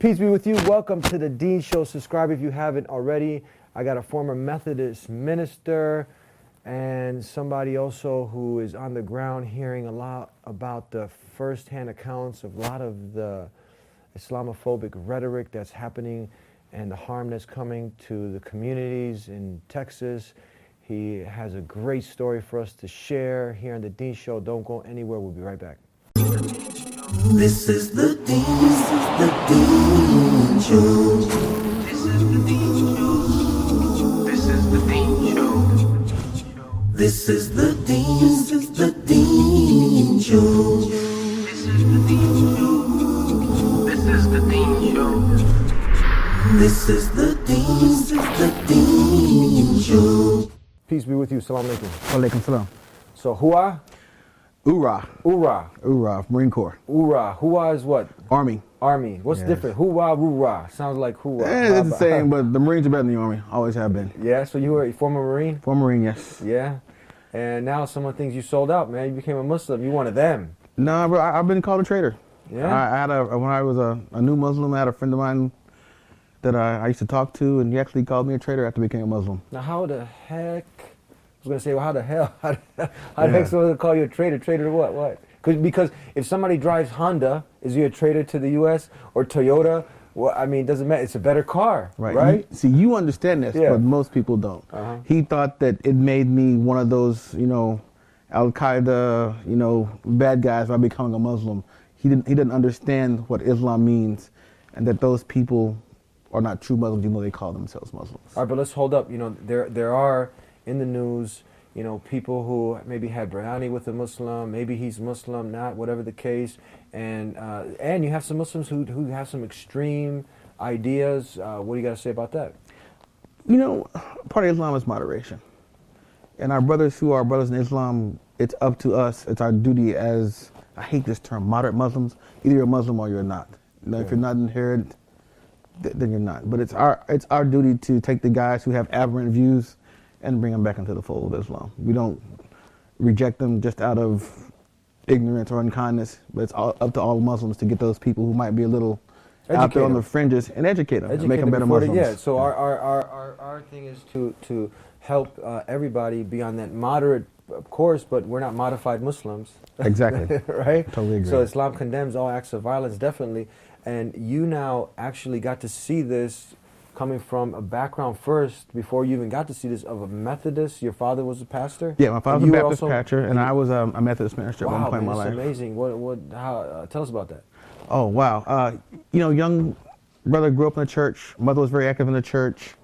Peace be with you. Welcome to the Dean Show. Subscribe if you haven't already. I got a former Methodist minister and somebody also who is on the ground hearing a lot about the first-hand accounts of a lot of the Islamophobic rhetoric that's happening and the harm that's coming to the communities in Texas. He has a great story for us to share here on the Dean Show. Don't go anywhere. We'll be right back. This is the Dean Show. This is the Dean Show. This is the Dean Show. This is the Dean Show. This is the Dean Show. This is the Dean Show. This is the Dean Show. Peace be with you. Salam alaikum. Walaikum salam. So, Hua? Hoorah. Hoorah. Hoorah, Marine Corps. Hoorah. Hua is what? Army. Army. What's Yes. different? Hoorah, hoorah. Sounds like hoorah. It's the same, but the Marines are better than the Army. Always have been. Yeah, so you were a former Marine? Former Marine, yes. Yeah. And now someone thinks you sold out, man. You became a Muslim. You one of them. No, but I've been called a traitor. Yeah? I had when I was a new Muslim, I had a friend of mine that I used to talk to, and he actually called me a traitor after I became a Muslim. Now, how the heck? I was going to say, well, how the hell? How the heck someone call you a traitor? Traitor to what? What? Because if somebody drives Honda, is he a traitor to the U.S. or Toyota? Well, I mean, it doesn't matter. It's a better car, right? You understand this, Yeah. but most people don't. Uh-huh. He thought that it made me one of those, Al-Qaeda, bad guys by becoming a Muslim. He didn't understand what Islam means, and that those people are not true Muslims, even though they call themselves Muslims. All right, but let's hold up. There are in the news, people who maybe had Brownie with a Muslim, maybe he's Muslim, not, whatever the case, and you have some Muslims who have some extreme ideas. What do you got to say about that? Part of Islam is moderation. And our brothers who are brothers in Islam, it's up to us, it's our duty as, I hate this term, moderate Muslims. Either you're a Muslim or you're not. If you're not inherent, then you're not. But it's our duty to take the guys who have aberrant views and bring them back into the fold of Islam. We don't reject them just out of ignorance or unkindness, but it's up to all Muslims to get those people who might be a little out there on the fringes and educate them, and make them better Muslims. Yeah, so our thing is to help everybody be on that moderate course, but we're not modified Muslims. Exactly. Right? Totally agree. So Islam condemns all acts of violence, definitely, and you now actually got to see this coming from a background first, before you even got to see this, of a Methodist. Your father was a pastor? Yeah, my father was a Baptist pastor, and I was a Methodist minister at one point in my life. Wow, that's amazing. How? Tell us about that. Oh, wow. Young brother grew up in the church. Mother was very active in the church.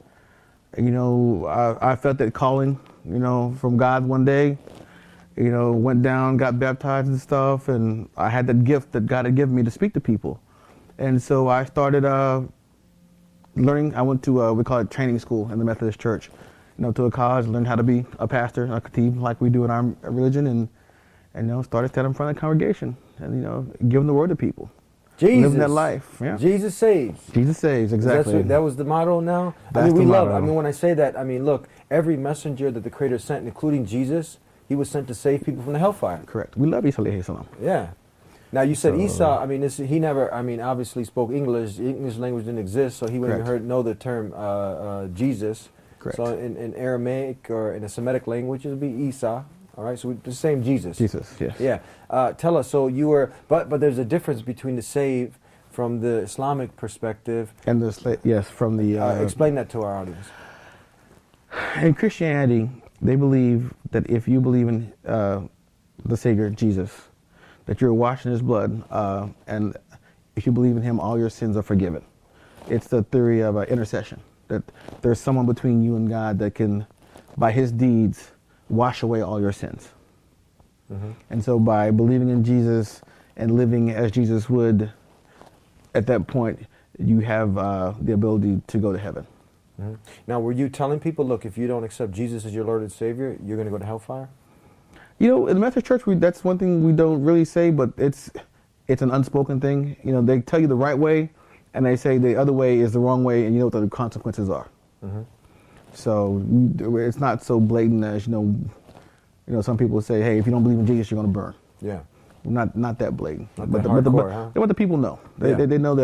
I felt that calling, from God one day. Went down, got baptized and stuff, and I had that gift that God had given me to speak to people. And so I started learning. I went to we call it training school in the Methodist Church. To a college, learned how to be a pastor, a khatib, like we do in our religion, and started standing in front of the congregation and giving the word to people. Jesus. Living that life. Yeah. Jesus saves. Jesus saves, exactly. That was the motto now? That's the motto. When I say that, look, every messenger that the Creator sent, including Jesus, he was sent to save people from the hellfire. Correct. We love Isa alayhi salam. Yeah. Now, you said Isa, he never, obviously spoke English. English language didn't exist, so he wouldn't even know the term Jesus. Correct. So in Aramaic or in a Semitic language, it would be Isa. All right, so the same Jesus. Jesus, yes. Yeah. Tell us, so you were, but there's a difference between the save from the Islamic perspective. And from the... explain that to our audience. In Christianity, they believe that if you believe in the Savior, Jesus, that you're washed in His blood, and if you believe in Him, all your sins are forgiven. It's the theory of intercession, that there's someone between you and God that can, by His deeds, wash away all your sins. Mm-hmm. And so by believing in Jesus and living as Jesus would, at that point, you have the ability to go to heaven. Mm-hmm. Now, were you telling people, look, if you don't accept Jesus as your Lord and Savior, you're going to go to hellfire? In the Methodist Church, that's one thing we don't really say, but it's an unspoken thing. They tell you the right way, and they say the other way is the wrong way, and you know what the consequences are. Mm-hmm. So it's not so blatant as, some people say, hey, if you don't believe in Jesus, you're going to burn. Yeah. Not that blatant. Not that hardcore, huh? What the people know. They know that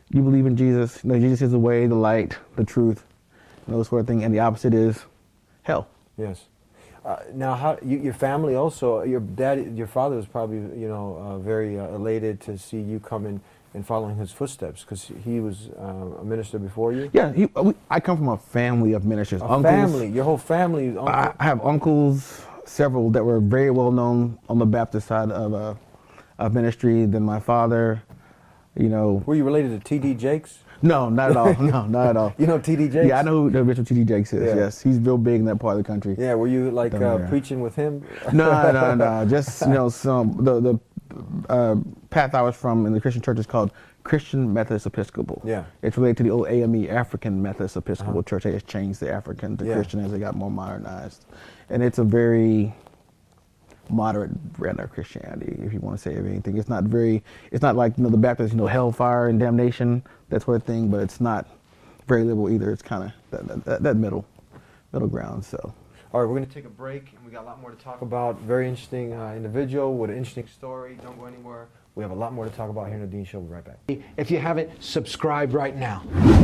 you believe in Jesus, Jesus is the way, the light, the truth, those sort of thing, and the opposite is hell. Yes. Now, your family also, your father was probably, very elated to see you coming and following his footsteps, because he was a minister before you? Yeah, I come from a family of ministers. Family? Your whole family? I have uncles, several, that were very well known on the Baptist side of ministry. Then my father, Were you related to T.D. Jakes? No, not at all. No, not at all. You know T.D. Jakes? Yeah, I know who the Bishop T.D. Jakes is, Yeah. yes. He's real big in that part of the country. Yeah, were you preaching with him? No. Just, the path I was from in the Christian church is called Christian Methodist Episcopal. Yeah. It's related to the old AME, African Methodist Episcopal Church. They just changed the African to Christian as they got more modernized. And it's a very moderate brand of Christianity, if you want to say anything. It's not like, the Baptist, hellfire and damnation, that sort of thing, but it's not very liberal either. It's kind of that middle ground, so. All right, we're going to take a break, and we got a lot more to talk about. Very interesting individual with an interesting story. Don't go anywhere. We have a lot more to talk about here in the Dean Show. We'll be right back. If you haven't, subscribe right now.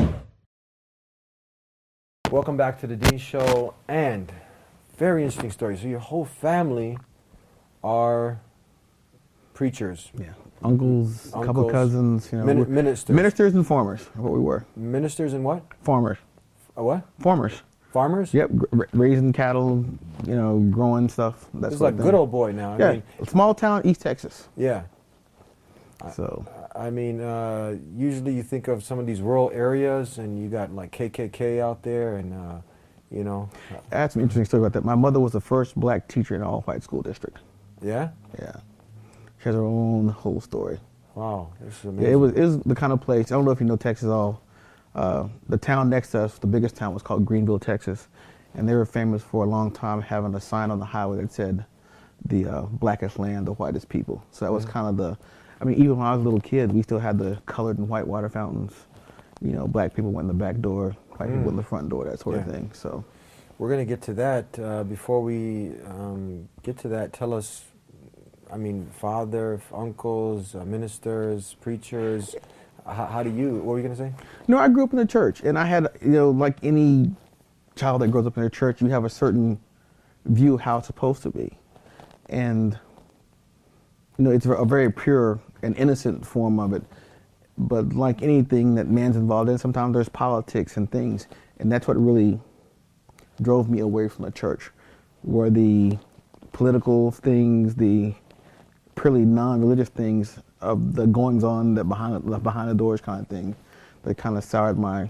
Welcome back to the Dean Show, and very interesting story. So your whole family are preachers. Yeah. Uncles, a couple cousins, ministers. Ministers and farmers, are what we were. Ministers and what? Farmers. What? Farmers. Farmers? Yep, raising cattle, growing stuff. It's like good old boy now. Yeah, small town, East Texas. Yeah. So. Usually you think of some of these rural areas, and you got like KKK out there, and I had some interesting story about that. My mother was the first black teacher in an all-white school district. Yeah? Yeah. She has her own whole story. Wow, this is amazing. Yeah, it was the kind of place, I don't know if you know Texas at all. The town next to us, the biggest town, was called Greenville, Texas. And they were famous for a long time having a sign on the highway that said, the blackest land, the whitest people. So that was kind of even when I was a little kid, we still had the colored and white water fountains. Black people went in the back door, white people went in the front door, that sort of thing. So we're going to get to that. Before we get to that, tell us, father, uncles, ministers, preachers, what were you going to say? No, I grew up in the church, and I had, like any child that grows up in a church, you have a certain view of how it's supposed to be. And, it's a very pure and innocent form of it. But like anything that man's involved in, sometimes there's politics and things. And that's what really drove me away from the church, were the political things, the purely non-religious things of the goings-on that behind the doors kind of thing, that kind of soured my,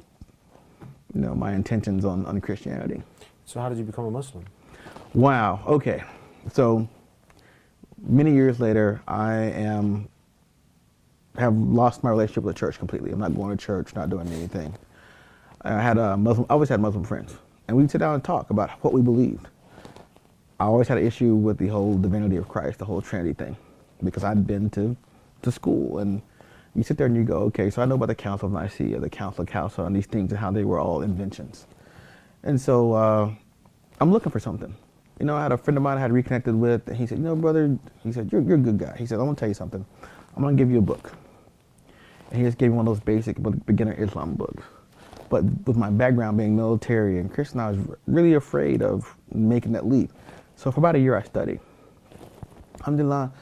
my intentions on Christianity. So how did you become a Muslim? Wow. Okay. So many years later, I have lost my relationship with the church completely. I'm not going to church, not doing anything. I always had Muslim friends, and we'd sit down and talk about what we believed. I always had an issue with the whole divinity of Christ, the whole Trinity thing, because I'd been to school, and you sit there and you go, okay, so I know about the Council of Nicaea, the Council of Chalcedon, and these things, and how they were all inventions. And so I'm looking for something. I had a friend of mine I had reconnected with, and he said, brother, he said, you're a good guy. He said, I'm going to tell you something. I'm going to give you a book. And he just gave me one of those basic beginner Islam books. But with my background being military and Christian, I was really afraid of making that leap. So for about a year, I studied. Alhamdulillah,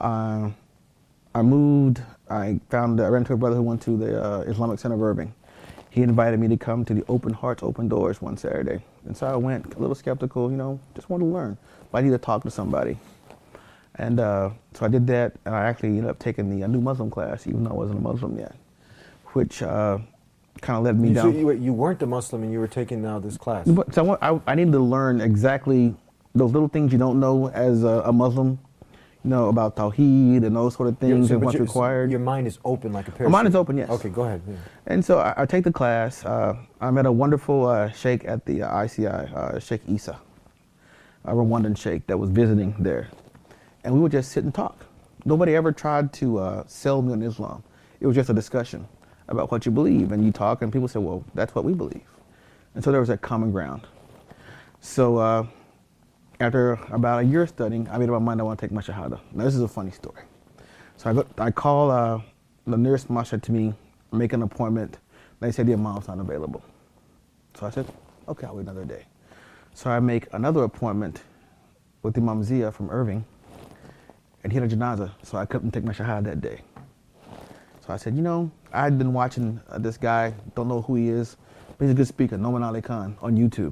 I moved. I ran into a brother who went to the Islamic Center of Irving. He invited me to come to the Open Hearts, Open Doors one Saturday. And so I went, a little skeptical, just wanted to learn. But I needed to talk to somebody. And so I did that, and I actually ended up taking the New Muslim class, even though I wasn't a Muslim yet, which kind of led me down. So you weren't a Muslim, and you were taking this class. So I needed to learn exactly those little things you don't know as a Muslim, about Tawheed and those sort of things and what's required. Your mind is open like a parachute. My mind is open, yes. Okay, go ahead. Yeah. And so I take the class. I met a wonderful sheikh at the ICI, Sheikh Isa, a Rwandan sheikh that was visiting there. And we would just sit and talk. Nobody ever tried to sell me on Islam. It was just a discussion about what you believe. And you talk, and people say, well, that's what we believe. And so there was that common ground. So after about a year studying, I made up my mind I want to take my Shahada. Now, this is a funny story. So I call the nearest masjid to me make an appointment. They said the imam's not available. So I said, okay, I'll wait another day. So I make another appointment with Imam Zia from Irving, and he had a janazah, so I couldn't take my shahada that day. So I said, you know, I'd been watching this guy, don't know who he is, but he's a good speaker, Noman Ali Khan, on YouTube.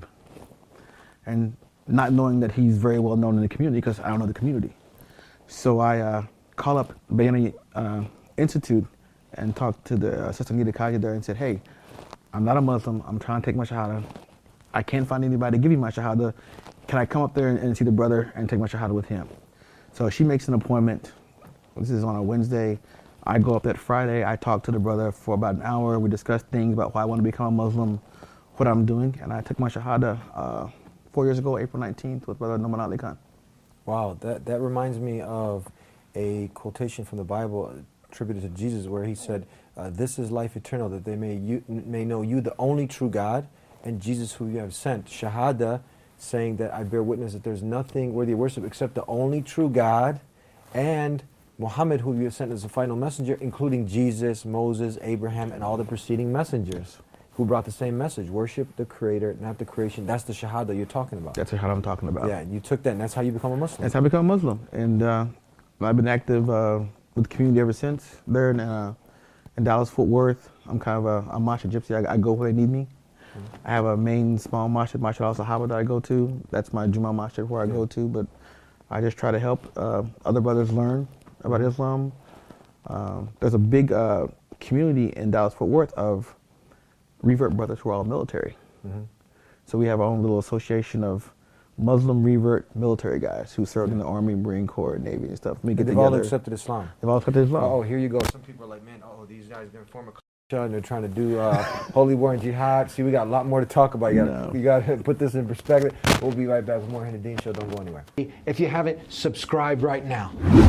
And not knowing that he's very well known in the community because I don't know the community. So I call up Bayani Institute and talked to the Sister Nita Kaya there and said, hey, I'm not a Muslim, I'm trying to take my shahada. I can't find anybody to give me my shahada. Can I come up there and see the brother and take my shahada with him? So she makes an appointment. This is on a Wednesday. I go up that Friday. I talk to the brother for about an hour. We discuss things about why I want to become a Muslim, what I'm doing, and I took my shahada 4 years ago, April 19th, with Brother Noman Ali Khan. Wow, that reminds me of a quotation from the Bible attributed to Jesus where he said, this is life eternal, that they may know you, the only true God, and Jesus who you have sent. Shahada, saying that I bear witness that there's nothing worthy of worship except the only true God, and Muhammad who you have sent as the final messenger, including Jesus, Moses, Abraham, and all the preceding messengers who brought the same message. Worship the Creator, not the creation. That's the Shahada you're talking about. That's the Shahada I'm talking about. Yeah, and you took that, and that's how you become a Muslim. That's how I become a Muslim. And I've been active with the community ever since. There in Dallas-Fort Worth, I'm kind of a masjid gypsy. I go where they need me. I have a main small masjid, Masjid al-Sahaba, that I go to. That's my Jummah masjid where I go to. But I just try to help other brothers learn about Islam. There's a big community in Dallas-Fort Worth of revert brothers who are all military. So we have our own little association of Muslim revert military guys who served in the Army, Marine Corps, Navy and stuff. They've all accepted Islam. They've all accepted Islam. Oh, here you go. Some people are like, man, these guys are going to form a and they're trying to do holy war and jihad. See, we got a lot more to talk about. You got to put this in perspective. We'll be right back with more Henry Dean Show. Don't go anywhere. If you haven't, subscribe right now.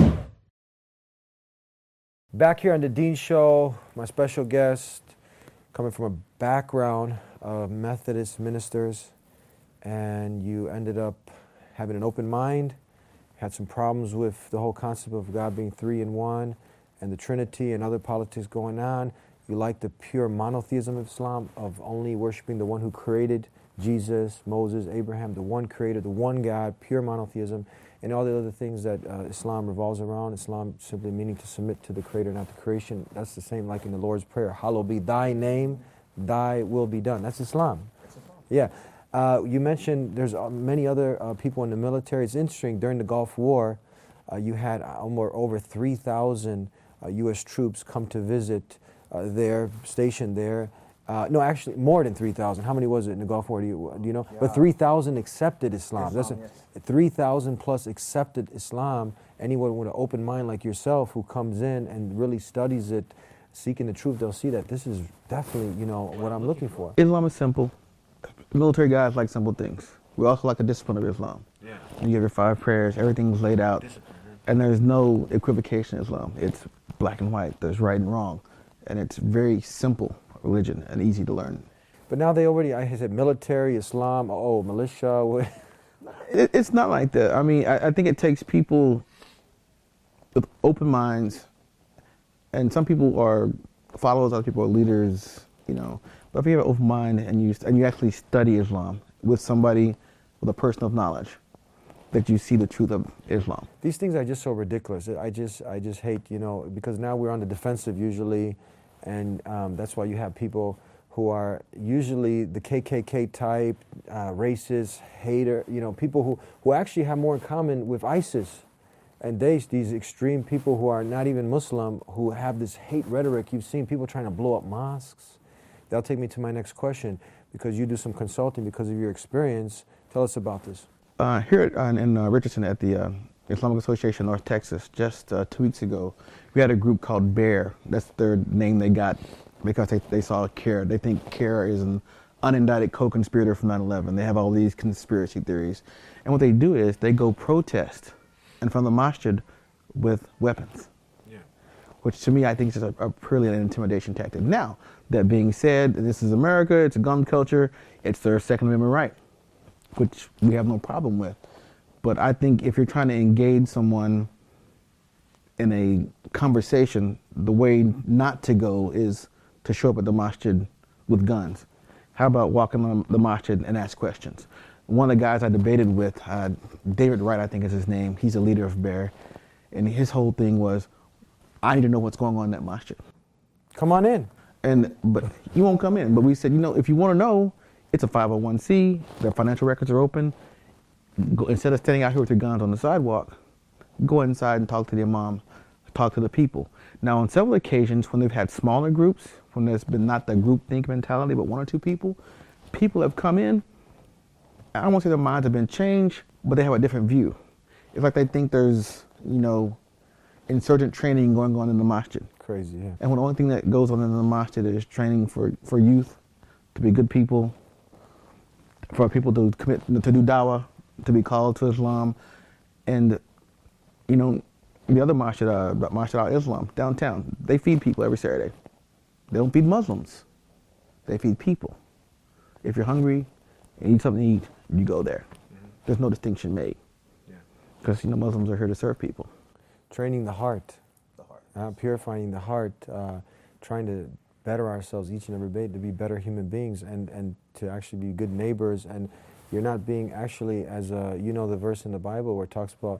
Back here on the Dean Show, my special guest, coming from a background of Methodist ministers, and you ended up having an open mind, had some problems with the whole concept of God being three in one, and the Trinity and other politics going on. You like the pure monotheism of Islam, of only worshiping the one who created Jesus, Moses, Abraham, the one creator, the one God, pure monotheism, and all the other things that Islam revolves around. Islam simply meaning to submit to the creator, not the creation. That's the same like in the Lord's Prayer. Hallowed be thy name, thy will be done. That's Islam. Yeah. You mentioned there's many other people in the military. It's interesting, during the Gulf War, you had over 3,000 U.S. troops come to visit there, stationed there. No, actually, more than 3,000. How many was it in the Gulf War? Do you know? Yeah. But 3,000 accepted Islam. That's yes. 3,000 plus accepted Islam. Anyone with an open mind like yourself who comes in and really studies it, seeking the truth, they'll see that this is definitely, what I'm looking for. Islam is simple. Military guys like simple things. We also like the discipline of Islam. Yeah. You give your 5 prayers, everything's laid out. And there's no equivocation in Islam. It's black and white. There's right and wrong. And it's very simple religion and easy to learn. But now they already, I said military, Islam, militia. It's not like that. I mean, I think it takes people with open minds, and some people are followers, other people are leaders, But if you have an open mind and you actually study Islam with somebody with a person of knowledge, that you see the truth of Islam. These things are just so ridiculous. I just hate, because now we're on the defensive usually, and that's why you have people who are usually the KKK type, racist, hater, people who actually have more in common with ISIS and these extreme people who are not even Muslim, who have this hate rhetoric. You've seen people trying to blow up mosques. That'll take me to my next question, because you do some consulting because of your experience. Tell us about this. Here in Richardson at the Islamic Association North Texas, just 2 weeks ago, we had a group called BEAR. That's their name they got because they saw CARE. They think CARE is an unindicted co-conspirator from 9/11. They have all these conspiracy theories. And what they do is they go protest in front of the masjid with weapons. Yeah. Which to me I think is a purely an intimidation tactic. Now, that being said, this is America, it's a gun culture, it's their Second Amendment right, which we have no problem with. But I think if you're trying to engage someone in a conversation, the way not to go is to show up at the masjid with guns? How about walking on the masjid and ask questions? One of the guys I debated with, David Wright, I think is his name. He's a leader of Bear. And his whole thing was, I need to know what's going on in that masjid. Come on in. But you won't come in. But we said, if you want to know, it's a 501c. Their financial records are open. Instead of standing out here with your guns on the sidewalk, go inside and talk to the imam, talk to the people. Now, on several occasions, when they've had smaller groups, when there's been not the group think mentality, but one or two people have come in. I don't want to say their minds have been changed, but they have a different view. It's like they think there's, insurgent training going on in the masjid. Crazy, yeah. And when the only thing that goes on in the masjid is training for youth to be good people, for people to commit, to do dawah, to be called to Islam. And, the other masjid, Masjid al-Islam, downtown, they feed people every Saturday. They don't feed Muslims. They feed people. If you're hungry and need something to eat, you go there. Mm-hmm. There's no distinction made. Because, Muslims are here to serve people. Training the heart. Purifying the heart, trying to better ourselves each and every day to be better human beings and to actually be good neighbors. And you're not being actually, as the verse in the Bible where it talks about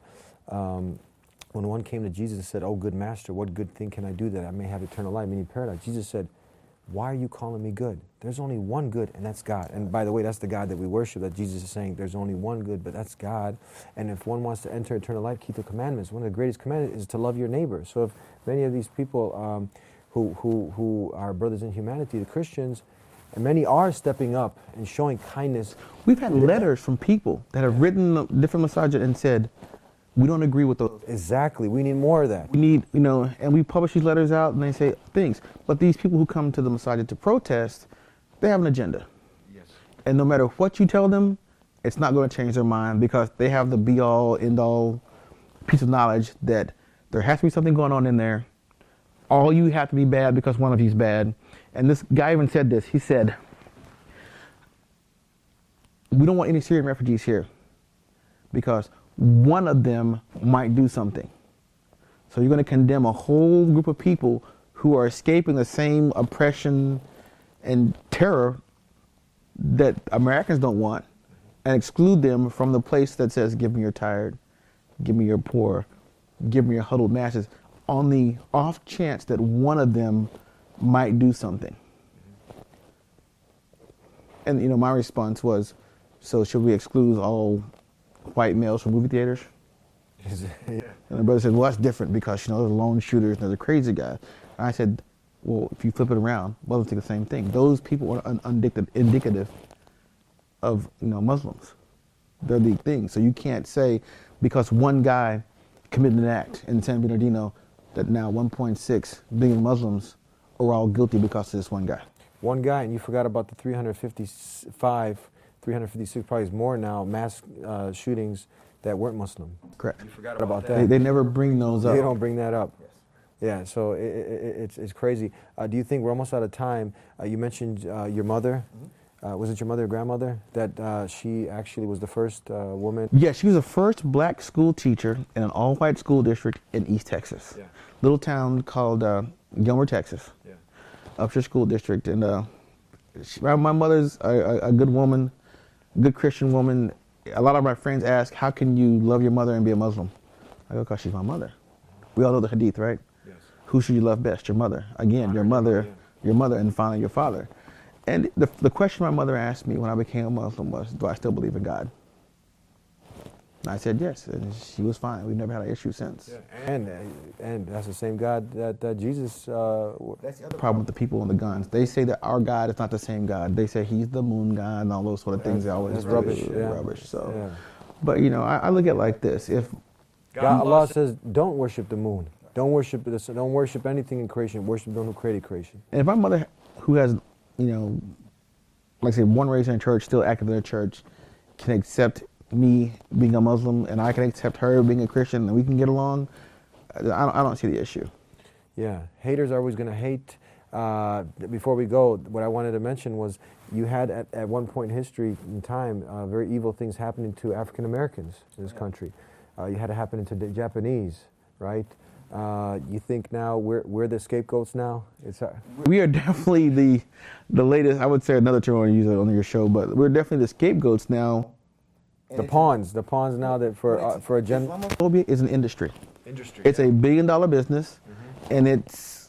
when one came to Jesus and said, "Oh, good master, what good thing can I do that I may have eternal life, meaning paradise?" Jesus said, "Why are you calling me good? There's only one good, and that's God." And by the way, that's the God that we worship, that Jesus is saying there's only one good, but that's God. And if one wants to enter eternal life, keep the commandments. One of the greatest commandments is to love your neighbor. So if many of these people who are brothers in humanity, the Christians, and many are stepping up and showing kindness. We've had letters from people that have written different masajid and said, we don't agree with those. Exactly. We need more of that. We need, and we publish these letters out and they say things. But these people who come to the masajid to protest, they have an agenda. Yes. And no matter what you tell them, it's not going to change their mind because they have the be-all, end-all piece of knowledge that there has to be something going on in there. All you have to be bad because one of you's bad. And this guy even said this. He said, we don't want any Syrian refugees here because one of them might do something. So you're going to condemn a whole group of people who are escaping the same oppression and terror that Americans don't want and exclude them from the place that says, give me your tired, give me your poor, give me your huddled masses, on the off chance that one of them might do something. And, my response was, so should we exclude all white males from movie theaters? Yeah. And the brother said, well, that's different because, there's lone shooters and there's a crazy guy. And I said, well, if you flip it around, Muslims do the same thing. Those people are indicative of, Muslims. They're the thing. So you can't say because one guy committed an act in San Bernardino that now 1.6 billion Muslims are all guilty because of this one guy. One guy, and you forgot about the 356, probably more now, mass shootings that weren't Muslim. Correct. You forgot about that. They never bring those up. They don't bring that up. Yes. Yeah, so it's crazy. Do you think we're almost out of time? You mentioned your mother. Mm-hmm. Was it your mother or grandmother that she actually was the first woman? Yeah, she was the first black school teacher in an all-white school district in East Texas. Yeah. Little town called Gilmer, Texas. Yeah. Upshur School District. And my mother's a good woman, good Christian woman. A lot of my friends ask, how can you love your mother and be a Muslim? I go, because she's my mother. We all know the hadith, right? Yes. Who should you love best? Your mother. Again, your mother, and finally your father. And the question my mother asked me when I became a Muslim was, do I still believe in God? And I said yes, and she was fine. We've never had an issue since. Yeah. And that's the same God that Jesus... That's the other problem with the people on the guns. They say that our God is not the same God. They say he's the moon God and all those sort of things. They always rubbish. Rubbish. So, But, I look at it like this. If Allah says, don't worship the moon. Don't worship this. Don't worship anything in creation. Worship the one who created creation. And if my mother, who has, like I said, one raised in church, still active in the church, can accept me being a Muslim and I can accept her being a Christian and we can get along, I don't see the issue. Yeah, haters are always going to hate. Before we go, what I wanted to mention was you had at one point in history in time very evil things happening to African Americans in this country. You had it happen to the Japanese, right? You think now we're the scapegoats now? We are definitely the latest. I would say another term I want to use on your show, but we're definitely the scapegoats now. The pawns now that for agenda. Islamophobia is an industry. It's a $1 billion business, and it's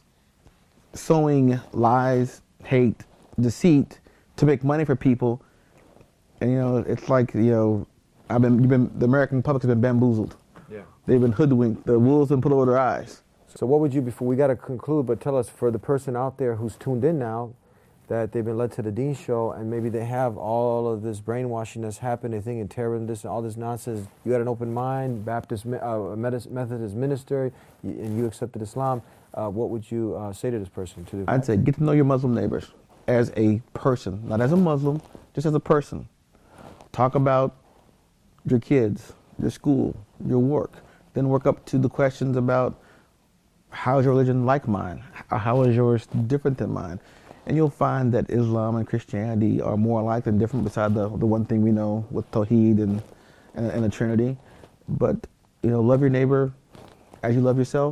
sowing lies, hate, deceit to make money for people. And it's like the American public has been bamboozled. Yeah. They've been hoodwinked. The wool's been put over their eyes. So what would you, before we got to conclude, but tell us, for the person out there who's tuned in now, that they've been led to the Dean Show, and maybe they have all of this brainwashing that's happened, they think in terrorism, this, all this nonsense. You had an open mind, Baptist, Methodist minister, and you accepted Islam. What would you say to this person? I'd say get to know your Muslim neighbors as a person, not as a Muslim, just as a person. Talk about your kids, your school, your work. Then work up to the questions about how is your religion like mine? How is yours different than mine? And you'll find that Islam and Christianity are more alike than different, beside the one thing we know with Tawheed and the Trinity. But, love your neighbor as you love yourself.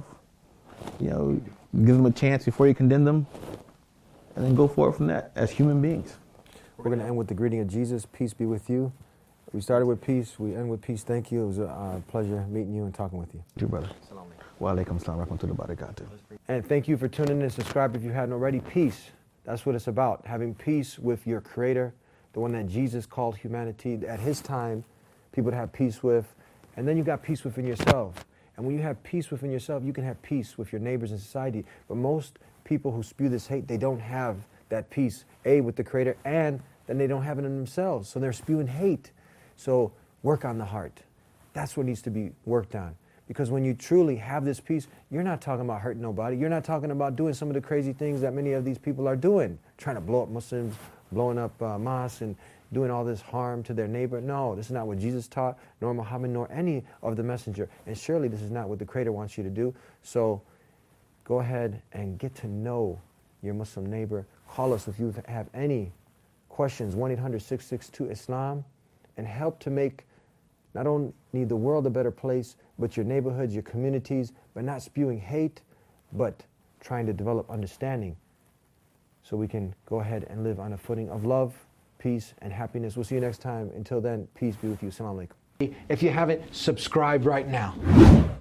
Give them a chance before you condemn them, and then go forward from that as human beings. We're going to end with the greeting of Jesus. Peace be with you. We started with peace. We end with peace. Thank you. It was a pleasure meeting you and talking with you. Thank you, brother. Wa alaikum salam wa rahmatullahi wa barakatuh. And thank you for tuning in and subscribe if you hadn't already. Peace. That's what it's about. Having peace with your Creator, the one that Jesus called humanity at His time, people to have peace with. And then you got peace within yourself. And when you have peace within yourself, you can have peace with your neighbors in society. But most people who spew this hate, they don't have that peace, with the Creator, and then they don't have it in themselves. So they're spewing hate. So work on the heart. That's what needs to be worked on. Because when you truly have this peace, you're not talking about hurting nobody. You're not talking about doing some of the crazy things that many of these people are doing, trying to blow up Muslims, blowing up mosques, and doing all this harm to their neighbor. No, this is not what Jesus taught, nor Muhammad, nor any of the messenger. And surely this is not what the Creator wants you to do. So go ahead and get to know your Muslim neighbor. Call us if you have any questions, 1-800-662-ISLAM, and help to make not only the world a better place, but your neighborhoods, your communities, but not spewing hate, but trying to develop understanding so we can go ahead and live on a footing of love, peace, and happiness. We'll see you next time. Until then, peace be with you. Assalamu alaikum. If you haven't, subscribe right now.